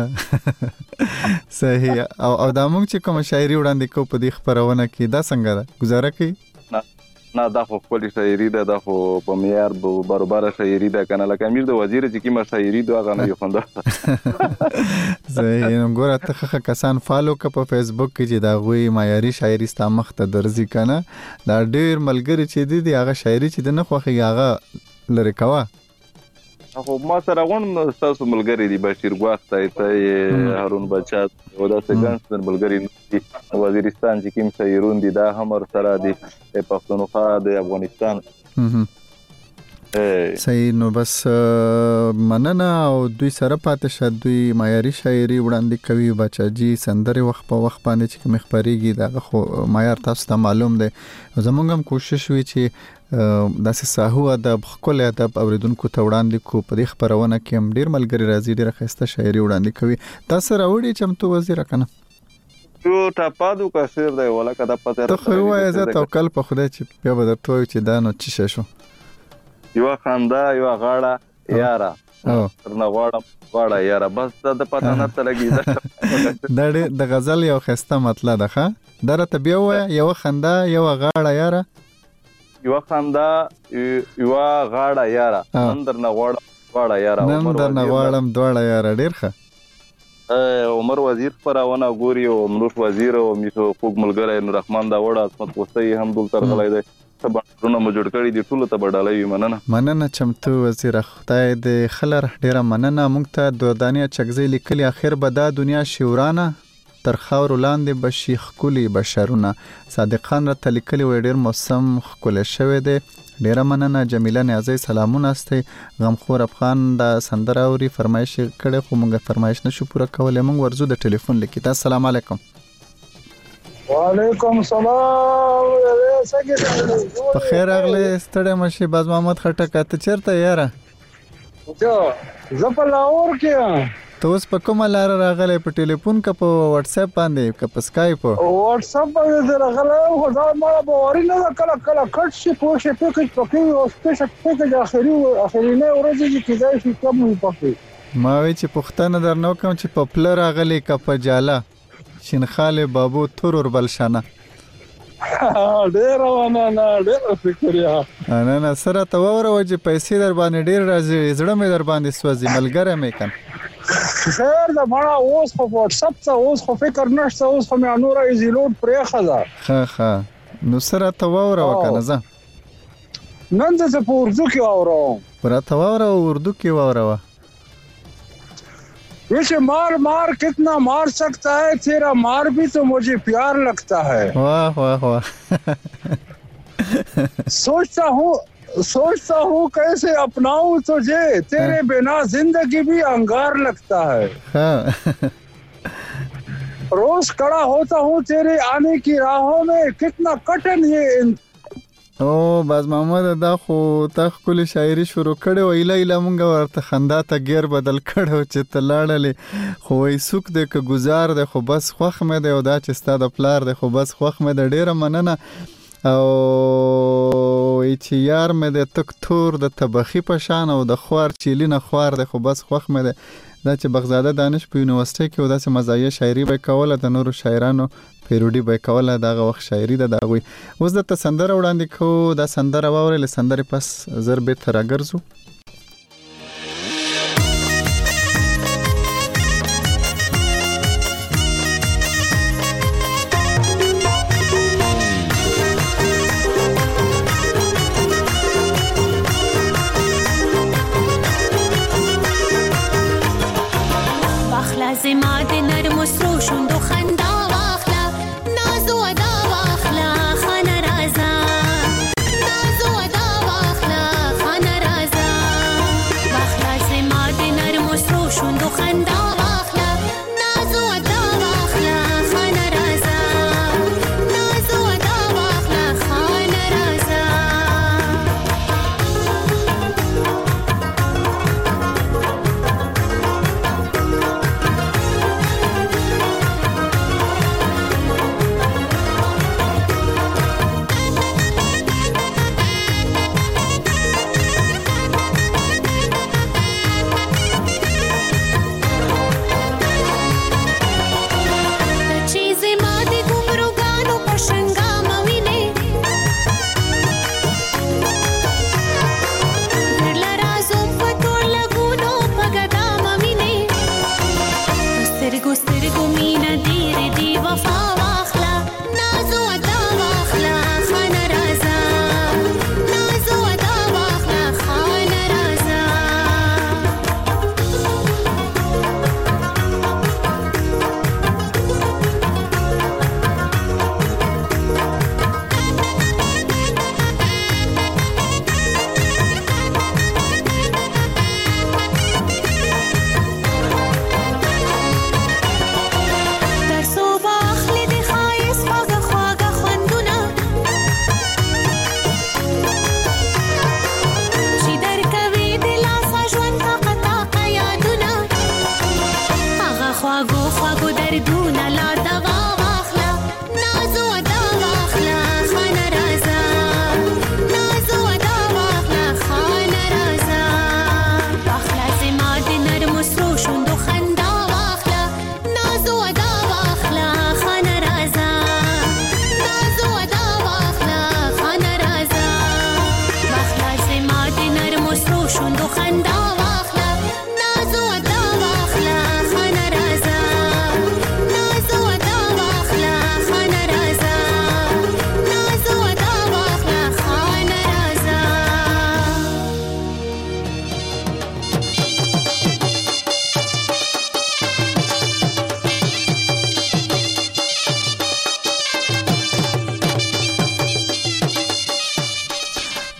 صحیح. او او دا موږ چې کوم شاعري وړاندې کو په دې خبرونه کې دا څنګه ده گزاره کوي؟ نه دا خو خپل شاعري ده دا خو په معیار برابر شاعري ده کنه لکه امیر د وزیر چې کیمه شاعري ده هغه نه یو خوند. زه نو ګوره ته کسان فالو ک په فیسبوک کې چې دا غوي معیاري شاعري ستا مخ ته درځي کنه دا ډیر ملګری چې دي دی هغه شاعري چې د نه خوخي هغه لری کوا. خو ما سره غون تاسو ملګری دی بشیر غواخته ته هارون بچا او دا څنګه ملګری دی وزیرستان چې کوم شاعرون دي دا هم سره دي پښتونخوا د افغانستان. صحیح. نو بس مننه او دوی سره پاتې شه دوی معیاري شاعري وړاندې کوي بچا جی سندره وخت په وخت باندې چې کوم خبريږي دا خو معیار تاسو ته معلوم دی. زمونږ هم کوشش وی چې داسې ساهو ادب خپل ادب اوریدونکو ته وړاندې کو په دې خبرونه کې هم ډیر ملګری راځي ډیر خسته شاعري وړاندې کوي. تاسو راوړي چمتو وزیر کنه یو ټاپادو کا شعر دی ولا کدا پته ته خو وای زه توکل په خدای چې په بدر توي چې دا نو چی شو یو خندا یو غاړه یارا ترنه غواړم غواړه یارا بس د پته نه تلګي دا د غزل یو خسته مطلب ده ښه درته بیا وای یو خندا یو غاړه یارا یو خندا یو غاړه یارا نندر نه غواړم غواړه یارا نندر نه غواړم دواړه یارا ډیر ښه. عمر وزیر پرونه ګوري او نور وزیر او میسو خوګ ملګری نور رحمان دا وړه اسمت کوستي هم دل تر غلای دی سبا نو جوړ کړی دی ټول ته بدلای مننه مننه چمتو وزیر خدای دې خلر ډیره مننه. مونږ ته د دانیا چغزی لیکلی اخر به دا دنیا شورانه تر خاور لاندې بشي خولي بشرونه. صادق خان را تلیکلی و ډیر موسم خول شوی دی. ډیره مننه جمیله نیازی سلامونه استي غمخور افغان د سندره اوري فرمایش کړي خو مونږه فرمایش نشو پوره کولای. مونږ ورزو د ټلیفون لیکي. السلام علیکم. وعلیکم السلام. په خیر اغلی ستړی مشي باز محمد خټک ته چیرته یاره؟ زه په لاهور کې. ته اوس په کومه لار راغلی په ټلیفون که په واتس اپ باندې که په اسکایپ؟ واتس اپ باندې راغلی خو دا ما باوري نه ده کله کله کټ شي پوه شي پیکج پکې او سپیشل پیکج اخري اخرینه ورځ چې کېدای شي کم وي پکې. ما وی چې پښتنه درنو کوم چې په پله راغلی که په جاله شینخاله بابو تور ور بلشانه ډیر ونه ډیر فکریا نه نه سره ته وره وجه پیسې در باندې ډیر راځي زړه مې در باندې سوځي ملګری مې کن خیر دا ما اوس په واتس اپ ته اوس خو فکر نشته اوس خو مې نور ایزیلوډ پرې خزا ها ها نو سره ته وره وکنه زه نن څه په اردو کې اورم پر ته وره اردو کې وره वैसे मार मार कितना मार सकता है तेरा मार भी तो मुझे प्यार लगता है. वाह वाह वाह. सोचता हूँ सोचता हूँ कैसे अपनाऊं तुझे तेरे बिना जिंदगी भी अंगार लगता है. हाँ. रोज खड़ा होता हूँ तेरे आने की राहों में कितना कठिन ये او باز محمد دا خو تا خپل شاعري شروع کړي او ایله ایله مونږ ورته خندا ته غیر بدل کړو چې تلاړلې خو وای سوک دې ک گزار دې خو بس خوخ مې دې او دا چې ستاد پلار دې خو بس خوخ مې دې ډیره مننه او چې یار مې دې تک تور د تبخي پشان او د خوار چیلینه خوار دې خو بس خوخ مې دې دا چې بغزاده دانش په یونیورسيټي کې ودا چې مزایه شاعري به کوله د نورو شاعرانو پیروډي به کوله دغه وخت شاعري ده دغه اوس د سندره وړاندې کو د سندره واورل سندره پس ضربه تر اگرزو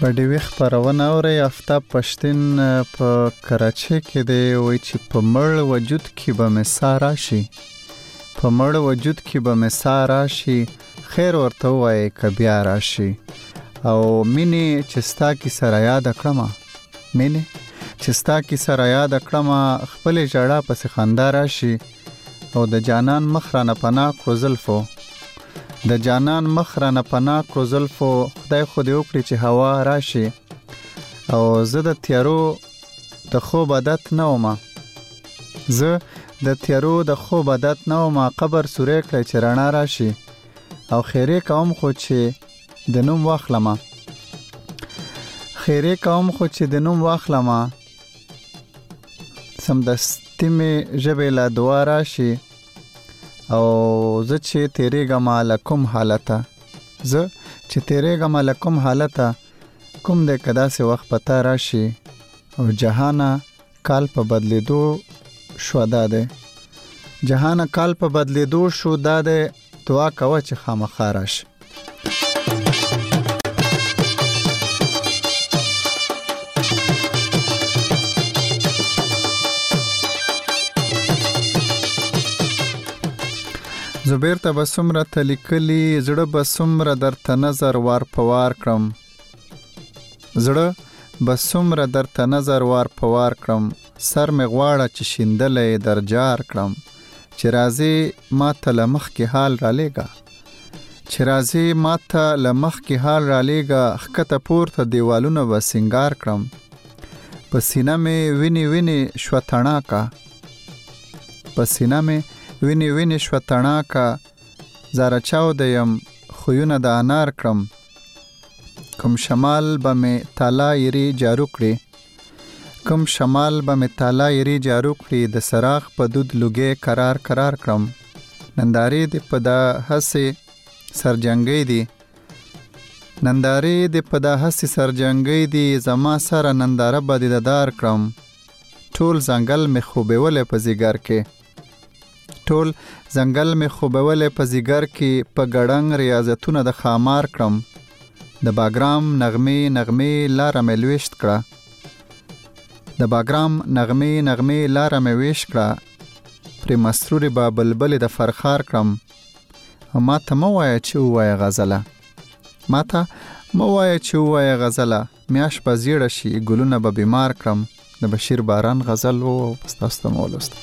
په ډیوی خبرونه اوري. آفتاب پښتون په کراچۍ کې دی، وایي چې په مړ وجود کې به مې سا راشي، په مړ وجود کې به مې سا راشي، خیر ورته ووایې که بیا راشي. او مینې چې ستا کیسه را یاده کړمه، مینې چې ستا کیسه را یاده کړمه، خپلې ژړا پسې خندا راشي. او د جانان مخ رانه پناه کړو زلفو، د جانان مخ رانه پناه کړو زلفو، خدای خو دې وکړي چې هوا راشي. او زه د تیارو د خوب عادت نه ومه، زه د تیارو د خوب عادت نه ومه، قبر سوری کړی چې رڼا راشي. او خیرې کوم خو چې د نوم واخلمه، خیرې کوم خو چې د نوم واخلمه، سمدستي مې ژبې له دعا راشي. او زه چې تیریږم له کوم حالته، زه چې تیریږم له کوم حالته، کوم دی که داسې وخت په تا راشي. او جهانه کال په بدلیدو شو دا دی، جهانه کال په بدلیدو شو دا دی، دعا کوه چې خامخا راشي. زبیر ته به څومره ته لیکلي، زړه به څومره درته نظر وار په وار کړم، زړه به څومره درته نظر وار په وار کړم، سر مې غواړه چې شیندلی در جار کړم، چې راځې ما ته له مخکې حال را لیږه، چې راځې ما ته له مخکې حال را لیږه، ښکته پورته دیوالونه به سینګار کړم، په سینه مې وینې وینې شوه تڼاکه، په سینه مې ویني ویني شوه تڼاکه، زاره چاوده یم خویونه د انار کړم، کوم شمال به مې تالا یری جارو کړي، کوم شمال به مې تالا یری جارو کړي، د سراغ په دود لوګې قرار قرار کړم، نندارې دې په دا هسې سرجنګۍ دي، نندارې دې په دا هسې سرجنګۍ دي، زما سره ننداره به دې ددار کړم، ټول ځنګل مې خوبېولی په ځیګر کې، ټول ځنګل مې خوبولی په ځیګر کې، په ګړنګ ریاضتونه د خامار کړم، د باګرام نغمې نغمې لاره مې لویشت کړه، د باګرام نغمې نغمې لاره مې ویش کړه، پرې مسرورې به بلبلې د فرخار کړم. او ما ته مه وایه چې ووایه غزله، ما ته مه وایه چې ووایه غزله، میاشت به زیړه شي ګلونه به بیمار کړم. د بشیر باران غزل و، ستاسو ته مو ولوست.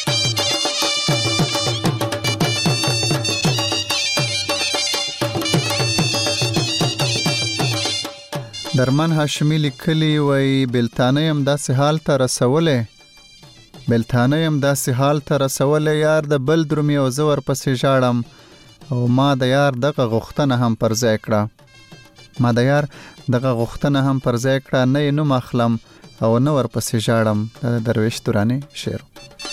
درمن هاشمی لیکلی، وای بلتانه یم داسې حال ته رسولی، بلتانه یم داسې حال ته رسولی، یار د بل درومي او زه ورپسې ژاړم، او ما د یار دغه غوښتنه هم پر ځای کړه، ما د یار دغه غوښتنه هم پر ځای کړه، نه یې نوم اخلم او نه ورپسې ژاړم. د درویش دراني شعر.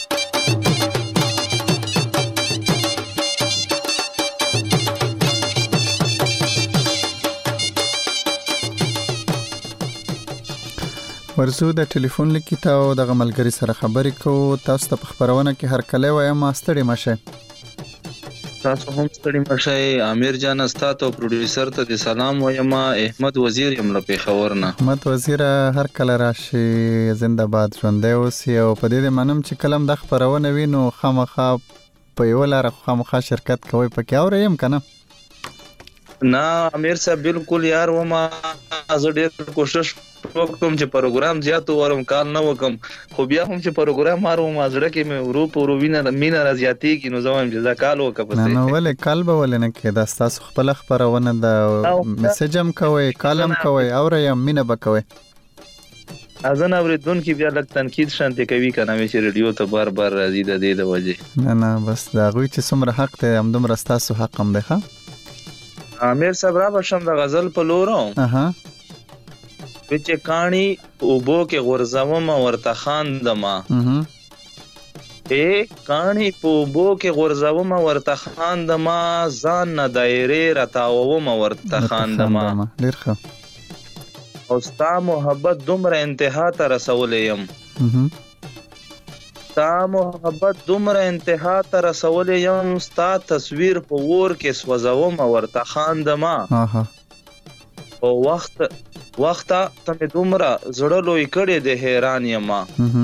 ورزو د ټلیفون لیکي ته او دغه ملګری سره خبرې کوو. تاسو ته په خبرونه کې هر کله وایم ستړي مشه. تاسو هم ستړي مشه. امیر جان استاد او پروډوسر ته د سلام وایم. احمد وزیر یم له پیښور نه. احمد وزیر هر کله راشي زنده باد ژوندی اوسي او په دې منم چې کلم د خبرونه وینو خامخا په یو لار خامخا شرکت کوي پکې اورم کنه. نه امیر صاحب بالکل یار و ما زه ډېر کوشش وکم چې پروګرام زیات ورم کار نه وکم خو بیا هم چې پروګرام مارو ما زړه کې مې ورو په ورو وینه مینا راځياتي کې نو زوام چې ځکال وکم نه نه ولې کال به ولې نه کې دا تاسو خپل خبرونه د میسجم کوي کالم کوي او رایم مینا بکوي ازن اوریدون کې بیا لک تنقید شانته کوي کنه چې ریډیو ته بار بار راځي د دې د وجه نه نه بس دا غوي چې څومره حق ته هم دومره تاسو حق هم ده. امیر صاحب را بشم د غزل په لورم اها وچه کانی او بو کې غرزوم ورته خاندما اها اے کانی په بو کې غرزوم ورته خاندما ځان نه دایره راتاوم ورته خاندما ډیر ښه او ستا محبت دومره انتها ته رسولې يم اها ستا محبت دومره انتها ته رسولې يم ستا تصویر په ور کې سوځوم ورته خاندما اها او وخت وخته ته مې دومره زړه لوی کړی دی حیران یما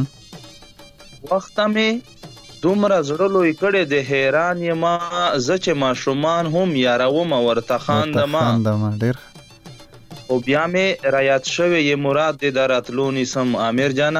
وخته مې دومره زړه لوی کړی دی حیران یما زه چې ماشومان هم یاروم ورته خاندما او بیا مې رایاد شوی یې مراد دی د راتلو نیسم امیر جانا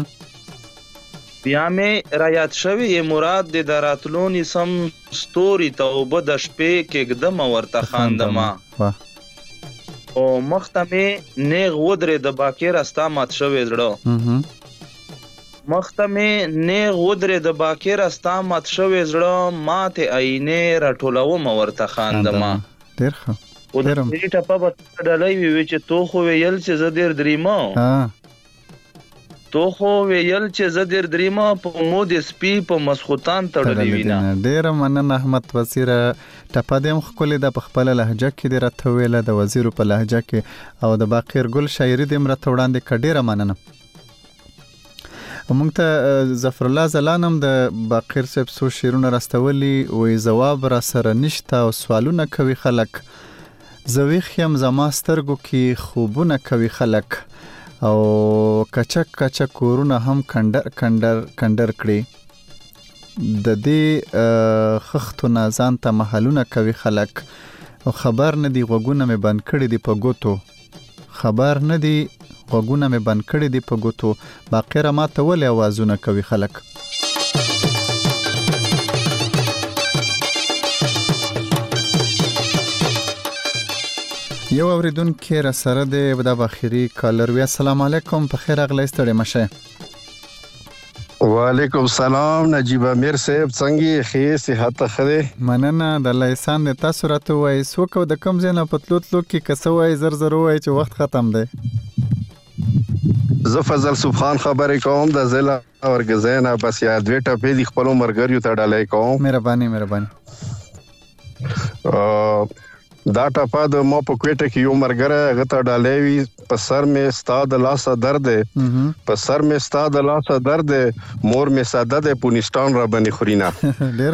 بیا مې رایاد شوی یې مراد دی د راتلو نیسم ستوري توبه د شپې کېږدم ورته خاندما او مخته مې نیغ ودرې د باکر استا مات شوی زړه مخته مې نیغ ودرې د باکر استا مات شوی زړه ماته عینې راټولوم ورته خاندما ډېر ښه او د دې ټپه به ډلې وي چې تو خو ویل چې زه ډېر دریمه تو خو ویل چې زه ډېر دریمه په مو د سپي په مسخوتان تړلې وینا ډېر مننه احمد وزیر ټپه دې خپل د خپل لهجه کې د راته ویله د وزیر په لهجه کې او د باقر ګل شاعري دې مرته وړاندې کډېره مننه موږ ته ظفر الله زلانم د باقر صاحب سو شیرونه راستولي وې جواب را سره نشته او سوالونه کوي خلک زوی خیم زما سترګو کې خوبونه کوي خلک او کچک کچک کورونه هم کندر کندر کندر کړي د دې خختو نازان ته محلونه کوي خلک او خبر نه دی غوګونه مې بند کړي دی په ګوتو خبر نه دی غوګونه مې بند کړي دی په ګوتو باقیره ما ته ولې اوازونه کوي خلک یو اوریدونکو را سره د د اخیری کالر وی السلام علیکم په خیر اغلی ستړي مشه وعلیکم السلام نجیب امیر صاحب څنګه خې صحت خره مننه د الله احسان د تاسو راته وای سوکو د کم زنه پتلوتلو کې کسوای زر زر وای چې وخت ختم دی زه فضل سبحان خبرې کوم د ضلع اورګزینا بس یا دوی ټپې د خپل مرګریو ته ډالای کوم مهرباني مهرباني دا ټپه د مو په کوټه کې یو مرګره غته ډالې وی په سر مې ستاد لاسه درد په سر مې ستاد لاسه درد مور مې ساده د پونستان را باندې خورينا ډېر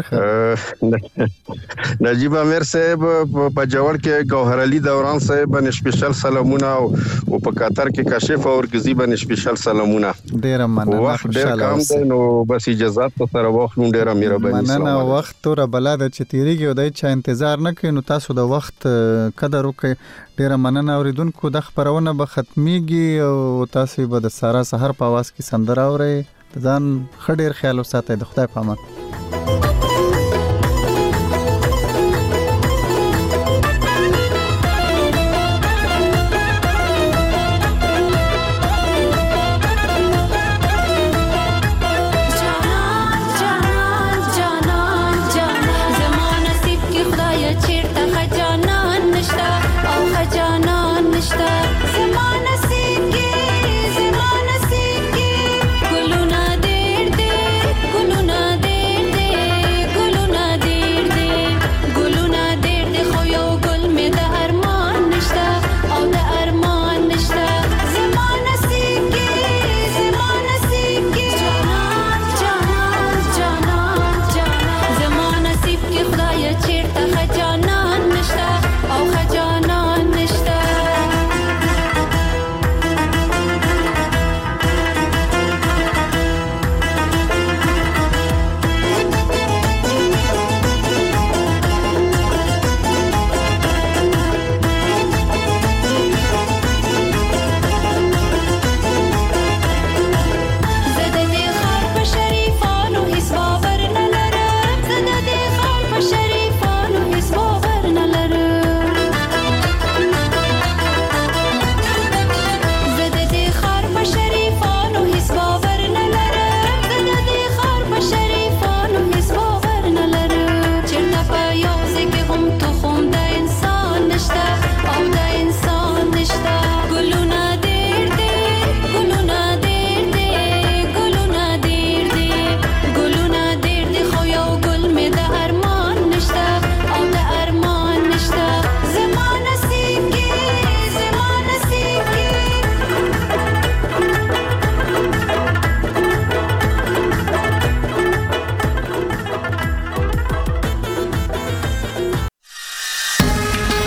ښه نجیب امیر صاحب په جوړ کې گوهر علي دوران صاحب باندې سپیشل سلامونه او په قطر کې کاشف او ورګزي باندې سپیشل سلامونه ډېر مننه وخت ډېر کم دی نو بس اجازه ته سره واخلو ډېر مهرباني مننه وخت تور بلاد چې تیریږي او دای چا انتظار نه کوي نو تاسو د وخت قدر وکړئ ډیره مننه اوریدونکو د خبرونه به ختميږي او تاسو به د سارا سحر په आवाज کې سندره اورئ ځان خډیر خیال وساتئ د خدای په امان